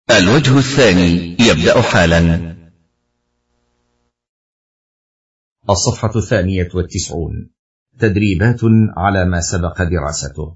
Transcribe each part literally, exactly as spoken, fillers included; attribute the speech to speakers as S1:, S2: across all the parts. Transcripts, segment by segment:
S1: الوجه الثاني يبدأ حالا.
S2: الصفحة الثانية والتسعون. تدريبات على ما سبق دراسته.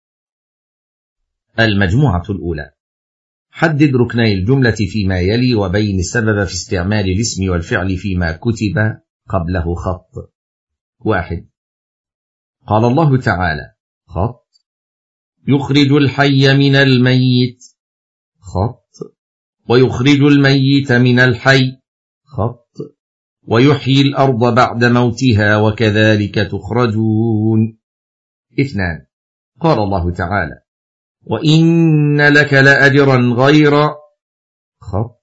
S2: المجموعة الأولى: حدد ركني الجملة فيما يلي وبين السبب في استعمال الاسم والفعل فيما كتب قبله خط. واحد. قال الله تعالى: خط يخرج الحي من الميت، خط ويخرج الميت من الحي، خط ويحيي الأرض بعد موتها وكذلك تخرجون. اثنان. قال الله تعالى: وإن لك لأجرا غير خط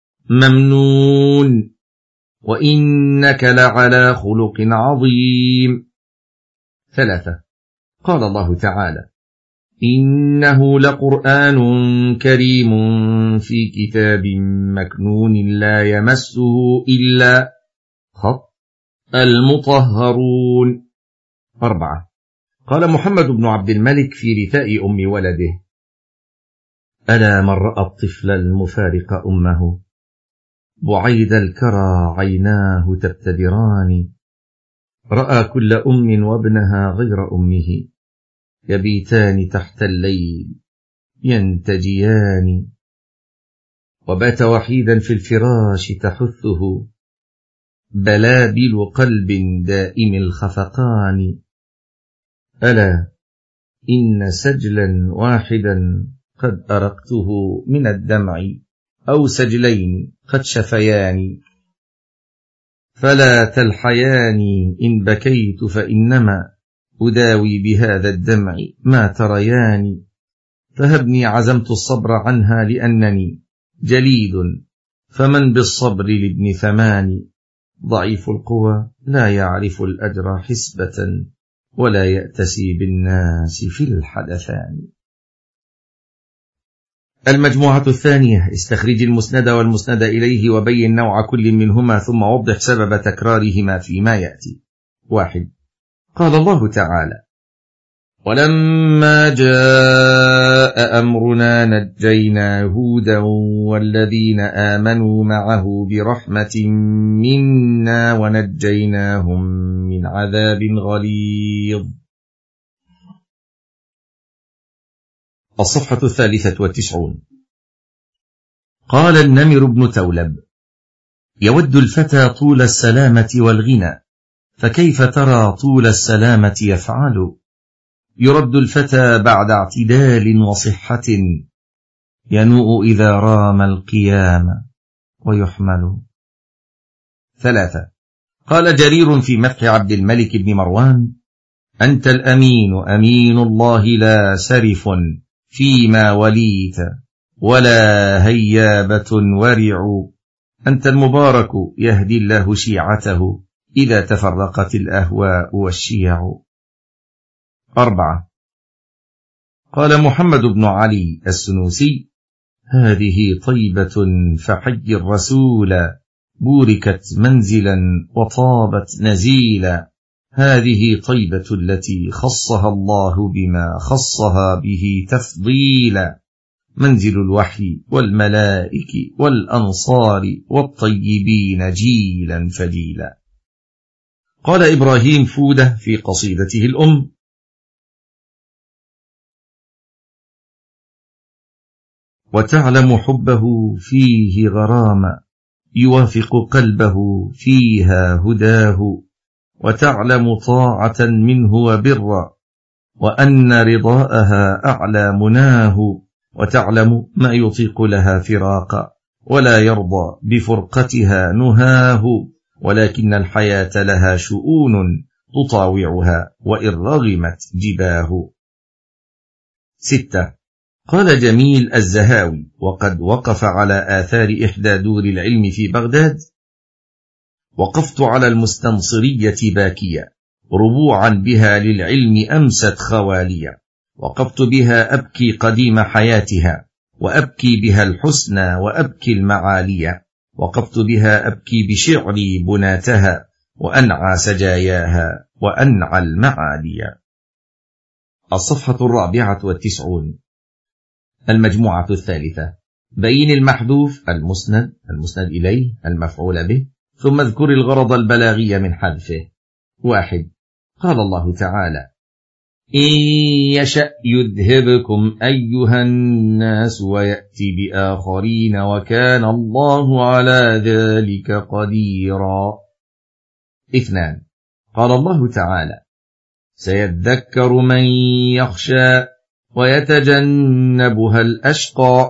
S2: ممنون وإنك لعلى خلق عظيم. ثلاثة. قال الله تعالى: إنه لقرآن كريم في كتاب مكنون لا يمسه إلا خط المطهرون. أربعة. قال محمد بن عبد الملك في رثاء أم ولده: ألا من رأى الطفل المفارق أمه بعيد الكرى عيناه تبتدران، رأى كل أم وابنها غير أمه يبيتان تحت الليل ينتجيان، وبات وحيدا في الفراش تحثه بلابل قلب دائم الخفقان. ألا إن سجلا واحدا قد أرقته من الدمع أو سجلين قد شفيان، فلا تلحيان إن بكيت فإنما أداوي بهذا الدمع ما تريان، فهبني عزمت الصبر عنها لأنني جليد، فمن بالصبر لابن ثمان، ضعيف القوى لا يعرف الأجر حسبة ولا يأتسي بالناس في الحدثان. المجموعة الثانية: استخرج المسند والمسند إليه وبين نوع كل منهما ثم وضح سبب تكرارهما فيما يأتي. واحد. قال الله تعالى: ولما جاء أمرنا نجينا هودا والذين آمنوا معه برحمة منا ونجيناهم من عذاب غليظ. الصفحة الثالثة والتسعون. قال النمر بن تولب: يود الفتى طول السلامة والغنى، فكيف ترى طول السلامة يفعل؟ يرد الفتى بعد اعتدال وصحة، ينوء إذا رام القيام ويحمل. ثلاثة. قال جرير في مدح عبد الملك بن مروان: أنت الأمين أمين الله لا سرف فيما وليت ولا هيابة ورع، أنت المبارك يهدي الله شيعته إذا تفرقت الأهواء والشيع. أربعة. قال محمد بن علي السنوسي: هذه طيبة فحي الرسول، بوركت منزلا وطابت نزيلا، هذه طيبة التي خصها الله بما خصها به تفضيلا، منزل الوحي والملائك والأنصار والطيبين جيلا فجيلا. قال إبراهيم فودة في قصيدته الأم: وتعلم حبه فيه غراما، يوافق قلبه فيها هداه، وتعلم طاعة منه وبرا، وأن رضاءها أعلى مناه، وتعلم ما يطيق لها فراقا ولا يرضى بفرقتها نهاه، ولكن الحياة لها شؤون تطاوعها وإن رغمت جباه. ستة. قال جميل الزهاوي وقد وقف على آثار إحدى دور العلم في بغداد: وقفت على المستنصرية باكية، ربوعا بها للعلم أمست خواليا، وقفت بها أبكي قديم حياتها، وأبكي بها الحسنى وأبكي المعاليا، وقفت بها أبكي بشعري بناتها، وأنعى سجاياها وأنعى المعاليا. الصفحة الرابعة والتسعون. المجموعة الثالثة: بين المحذوف المسند المسند إليه المفعول به، ثم اذكر الغرض البلاغي من حذفه. واحد. قال الله تعالى: إن يشأ يذهبكم أيها الناس ويأتي بآخرين وكان الله على ذلك قديرا. اثنان. قال الله تعالى: سيذكر من يخشى ويتجنبها الأشقى.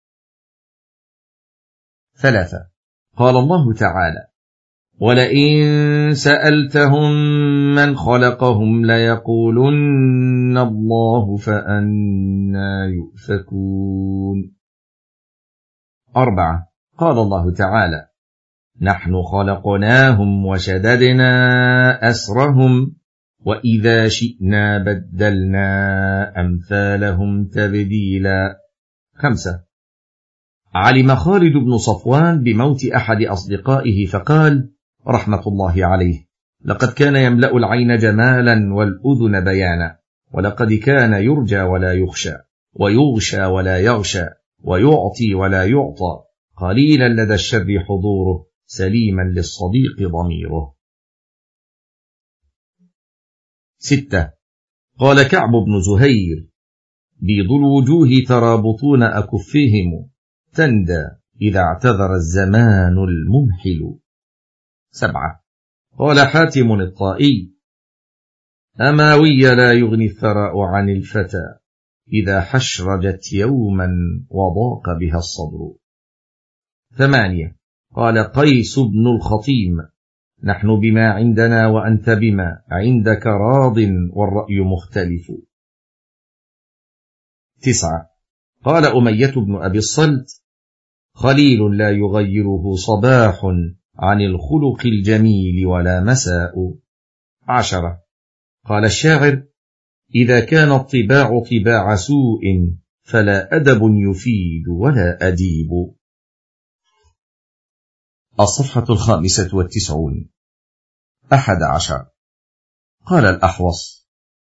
S2: ثلاثة. قال الله تعالى: ولئن سألتهم من خلقهم ليقولن الله فأنى يؤفكون. أربعة. قال الله تعالى: نحن خلقناهم وشددنا أسرهم وإذا شئنا بدلنا أمثالهم تبديلا. خمسة. علم خالد بن صفوان بموت أحد أصدقائه فقال رحمة الله عليه: لقد كان يملأ العين جمالا والأذن بيانا، ولقد كان يرجى ولا يخشى، ويغشى ولا يغشى، ويعطي ولا يعطى، قليلا لدى الشر حضوره، سليما للصديق ضميره. ستة. قال كعب بن زهير: بيض الوجوه ترى بطون أكفهم تندى إذا اعتذر الزمان الممحل. سبعة. قال حاتم الطائي: أماوي لا يغني الثراء عن الفتى إذا حشرجت يوما وضاق بها الصدر. ثمانية. قال قيس بن الخطيم: نحن بما عندنا وأنت بما عندك راض والرأي مختلف. تسعة. قال أمية بن أبي الصلت: خليل لا يغيره صباح عن الخلق الجميل ولا مساء. عشرة. قال الشاعر: إذا كان الطباع طباع سوء فلا أدب يفيد ولا أديب. الصفحة الخامسة والتسعون. أحد عشر. قال الأحوص: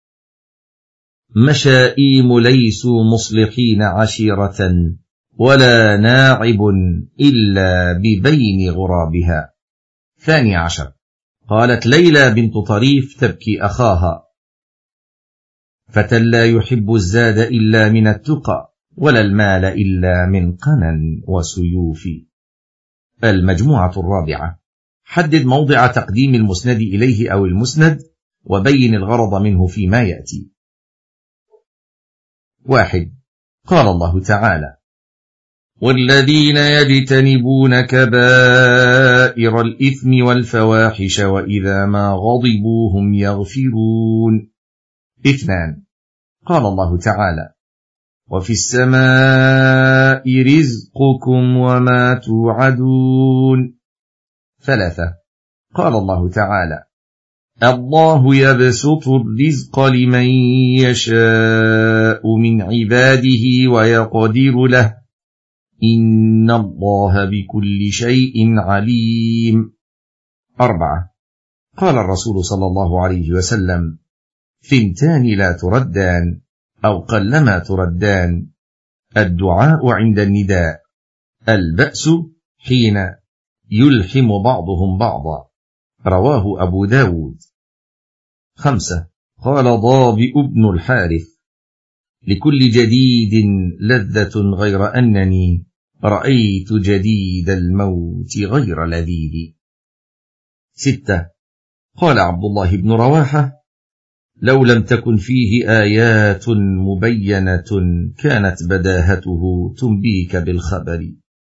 S2: مشائيم ليسوا مصلحين عشيرة ولا ناعب إلا ببين غرابها. ثاني عشر. قالت ليلى بنت طريف تبكي أخاها: فتى لا يحب الزاد إلا من التقى ولا المال إلا من قنا وسيوف. المجموعة الرابعة. حدد موضع تقديم المسند إليه أو المسند وبين الغرض منه فيما يأتي. واحد. قال الله تعالى: والذين يجتنبون كبائر الإثم والفواحش وإذا ما غضبوا هم يغفرون. اثنان. قال الله تعالى: وفي السماء رزقكم وما توعدون. ثلاثة. قال الله تعالى: الله يبسط الرزق لمن يشاء من عباده ويقدر له إن الله بكل شيء عليم. أربعة. قال الرسول صلى الله عليه وسلم: ثنتان لا تردان أو قلما تردان: الدعاء عند النداء، البأس حين يلحم بعضهم بعضا. رواه أبو داود. خمسة. قال ضابئ بن الحارث: لكل جديد لذة غير أنني رأيت جديد الموت غير لذيذ. ستة. قال عبد الله بن رواحة: لو لم تكن فيه آيات مبينة كانت بداهته تنبيك بالخبر.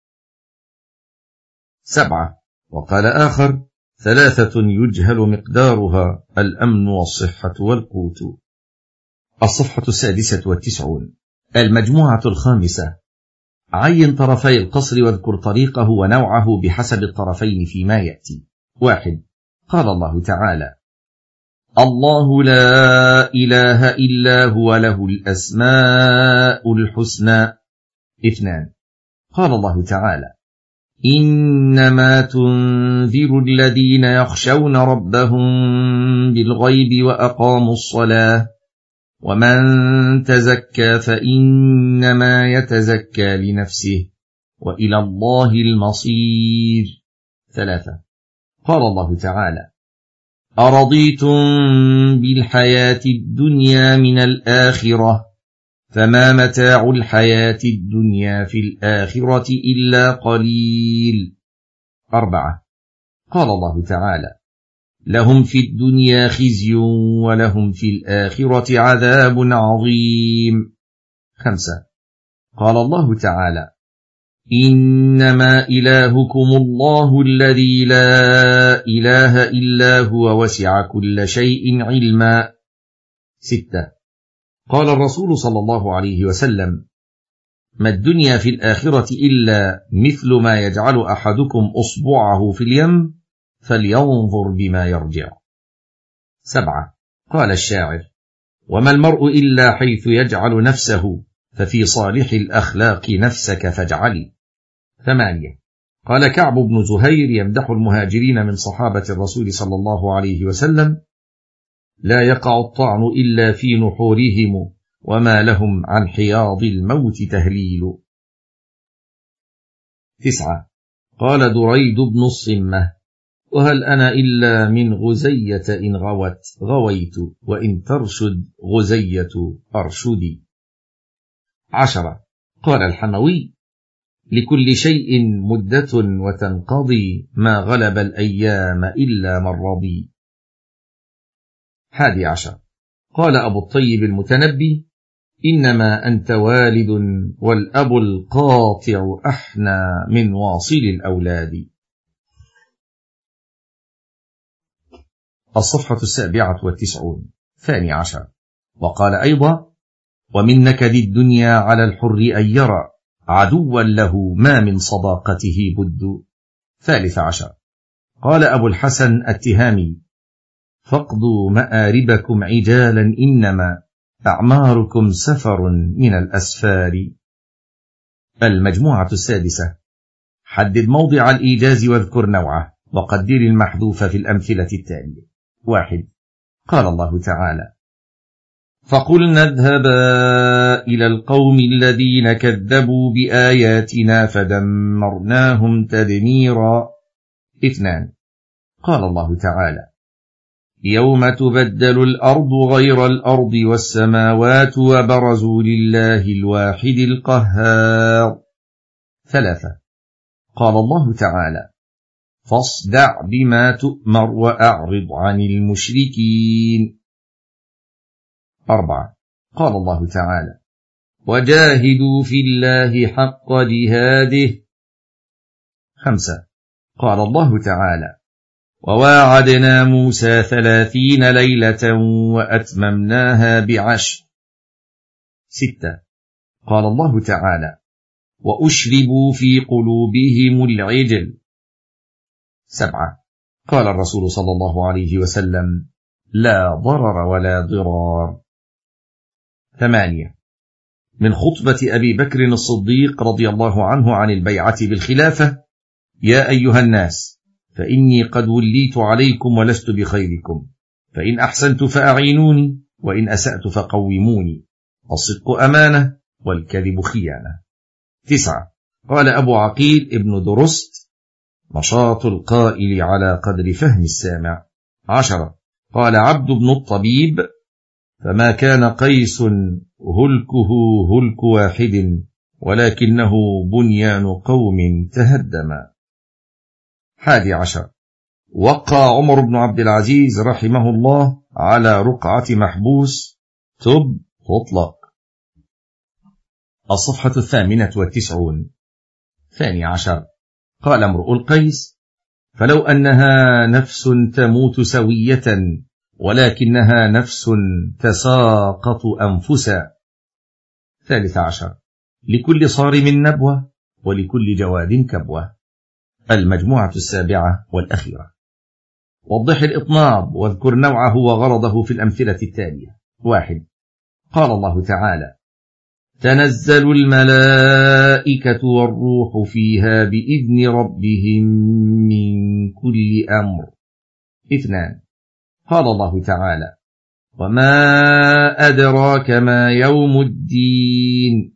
S2: سبعة. وقال آخر: ثلاثة يجهل مقدارها الأمن والصحة والقوت. الصفحة السادسة والتسعون. المجموعة الخامسة. عين طرفي القصر واذكر طريقه ونوعه بحسب الطرفين فيما يأتي. واحد. قال الله تعالى: الله لا إله إلا هو له الأسماء الحسنى. اثنان. قال الله تعالى: إنما تنذر الذين يخشون ربهم بالغيب وأقاموا الصلاة ومن تزكى فإنما يتزكى لنفسه وإلى الله المصير. ثلاثة. قال الله تعالى: أرضيتم بالحياة الدنيا من الآخرة فما متاع الحياة الدنيا في الآخرة إلا قليل. أربعة. قال الله تعالى: لهم في الدنيا خزي ولهم في الآخرة عذاب عظيم. خمسة. قال الله تعالى: إنما إلهكم الله الذي لا إله إلا هو وسع كل شيء علما. ستة. قال الرسول صلى الله عليه وسلم: ما الدنيا في الآخرة إلا مثل ما يجعل أحدكم أصبعه في اليم فلينظر بما يرجع. سبعة. قال الشاعر: وما المرء إلا حيث يجعل نفسه ففي صالح الأخلاق نفسك فاجعلي. ثمانية. قال كعب بن زهير يمدح المهاجرين من صحابة الرسول صلى الله عليه وسلم: لا يقع الطعن إلا في نحورهم وما لهم عن حياض الموت تهليل. تسعة. قال دريد بن الصمة: وهل أنا إلا من غزية إن غوت غويت وإن ترشد غزية أرشدي. عشرة. قال الحموي: لكل شيء مدة وتنقضي ما غلب الأيام إلا من رضي. حادي عشر. قال أبو الطيب المتنبي: إنما أنت والد والأب القاطع أحنى من واصل الأولاد. الصفحة السابعة والتسعون. ثاني عشر. وقال أيضا: ومن نكد الدنيا على الحر أن يرى عدوا له ما من صداقته بد. ثالث عشر. قال أبو الحسن التهامي: فاقضوا مآربكم عجالا إنما أعماركم سفر من الأسفار. المجموعة السادسة. حدد موضع الإيجاز واذكر نوعه وقدر المحذوف في الأمثلة التالية. واحد. قال الله تعالى: فقلنا اذهبا إلى القوم الذين كذبوا بآياتنا فدمرناهم تدميرا. اثنان. قال الله تعالى: يوم تبدل الأرض غير الأرض والسماوات وبرزوا لله الواحد القهار. ثلاثة. قال الله تعالى: فاصدع بما تؤمر وأعرض عن المشركين. أربعة. قال الله تعالى: وجاهدوا في الله حق جهاده. خمسة. قال الله تعالى: وواعدنا موسى ثلاثين ليلة وأتممناها بعشر. ستة. قال الله تعالى: وأشربوا في قلوبهم العجل. سبعة. قال الرسول صلى الله عليه وسلم: لا ضرر ولا ضرار. ثمانية. من خطبة أبي بكر الصديق رضي الله عنه عن البيعة بالخلافة: يا أيها الناس، فإني قد وليت عليكم ولست بخيركم، فإن أحسنت فأعينوني وإن أسأت فقوموني، الصدق أمانة والكذب خيانة. تسعة. قال أبو عقيل ابن درست: نشاط القائل على قدر فهم السامع. عشرة. قال عبد بن الطبيب: فما كان قيس هلكه هلك واحد ولكنه بنيان قوم تهدم. حادي عشر. وقع عمر بن عبد العزيز رحمه الله على رقعة محبوس: تب تطلق. الصفحة الثامنة والتسعون. ثاني عشر. قال امرؤ القيس: فلو أنها نفس تموت سوية ولكنها نفس تساقط أنفسا. ثالث عشر. لكل صارم نبوة ولكل جواد كبوة. المجموعة السابعة والأخيرة. وضح الإطناب واذكر نوعه وغرضه في الأمثلة التالية. واحد. قال الله تعالى: تنزل الملائكة والروح فيها بإذن ربهم من كل أمر. اثنان. قال الله تعالى: وما أدراك ما يوم الدين.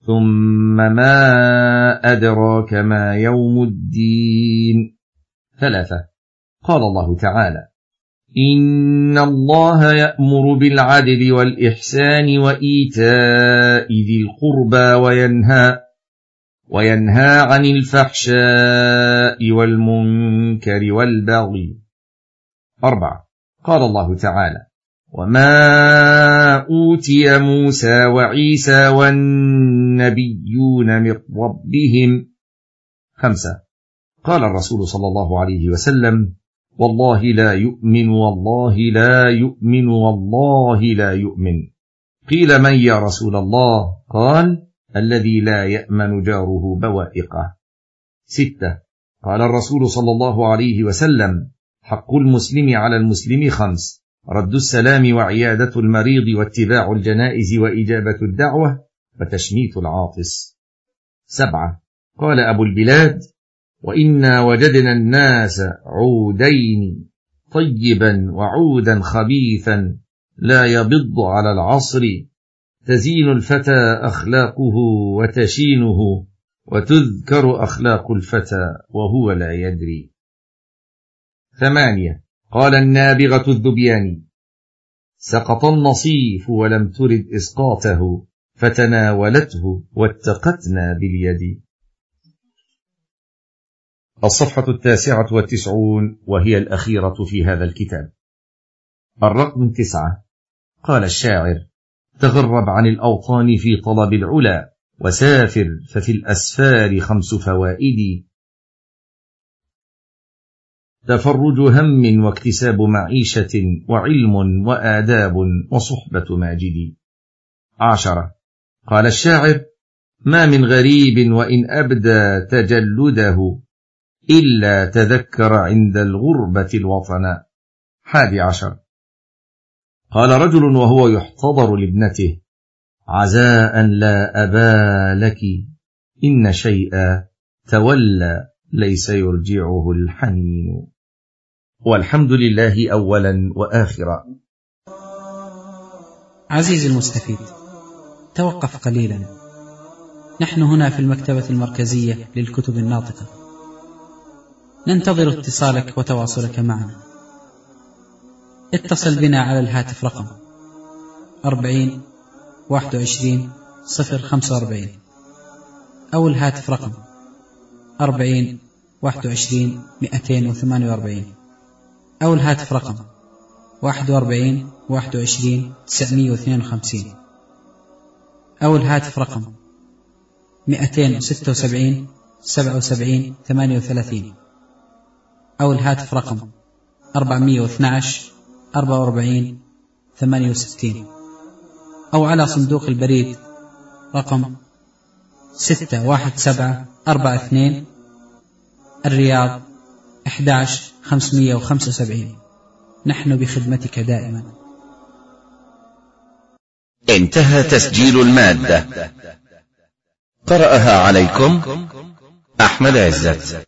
S2: ثم ما أدراك ما يوم الدين. ثلاثة. قال الله تعالى: إن الله يأمر بالعدل والإحسان وإيتاء ذي القربى وينهى وينهى عن الفحشاء والمنكر والبغي. أربعة. قال الله تعالى: وما أوتي موسى وعيسى والنبيون من ربهم. خمسة. قال الرسول صلى الله عليه وسلم: والله لا يؤمن والله لا يؤمن والله لا يؤمن. قيل: من يا رسول الله؟ قال: الذي لا يأمن جاره بوائقه. ستة. قال الرسول صلى الله عليه وسلم: حق المسلم على المسلم خمس: رد السلام وعيادة المريض واتباع الجنائز وإجابة الدعوة وتشميت العاطس. سبعة. قال أبو البلاد: وإنا وجدنا الناس عودين، طيبا وعودا خبيثا لا يبض على العصر، تزين الفتى أخلاقه وتشينه، وتذكر أخلاق الفتى وهو لا يدري. ثمانية. قال النابغة الذبياني: سقط النصيف ولم ترد إسقاطه، فتناولته واتقتنا باليد. الصفحة التاسعة والتسعون وهي الأخيرة في هذا الكتاب. الرقم تسعة. قال الشاعر: تغرب عن الأوطان في طلب العلا، وسافر ففي الأسفار خمس فوائد: تفرج هم واكتساب معيشة وعلم وآداب وصحبة ماجد. عشرة. قال الشاعر: ما من غريب وإن أبدى تجلده، إلا تذكر عند الغربة الوطن. حادي عشر. قال رجل وهو يحتضر لابنته: عزاء لا أبا لك، إن شيئا تولى ليس يرجعه الحنين. والحمد لله أولا وآخرا.
S3: عزيزي المستفيد، توقف قليلا. نحن هنا في المكتبة المركزية للكتب الناطقة، ننتظر اتصالك وتواصلك معنا. اتصل بنا على الهاتف رقم أربعين واحد وعشرين صفر خمسة وأربعين، أو الهاتف رقم أربعين واحد وعشرين مئتين وثمانية وأربعين، أو الهاتف رقم واحد وأربعين واحد وعشرين تسعمئة واثنين وخمسين، أو الهاتف رقم مئتين وستة وسبعين سبعة وسبعين ثمانية وثلاثين، أو الهاتف رقم أربعمئة واثني عشر أربعة وأربعين ثمانية وستين، أو على صندوق البريد رقم ستة واحد سبعة أربعة اثنين، الرياض أحد عشر خمسمئة وخمسة وسبعين. نحن بخدمتك دائما.
S1: انتهى تسجيل المادة. قرأها عليكم أحمد عزت.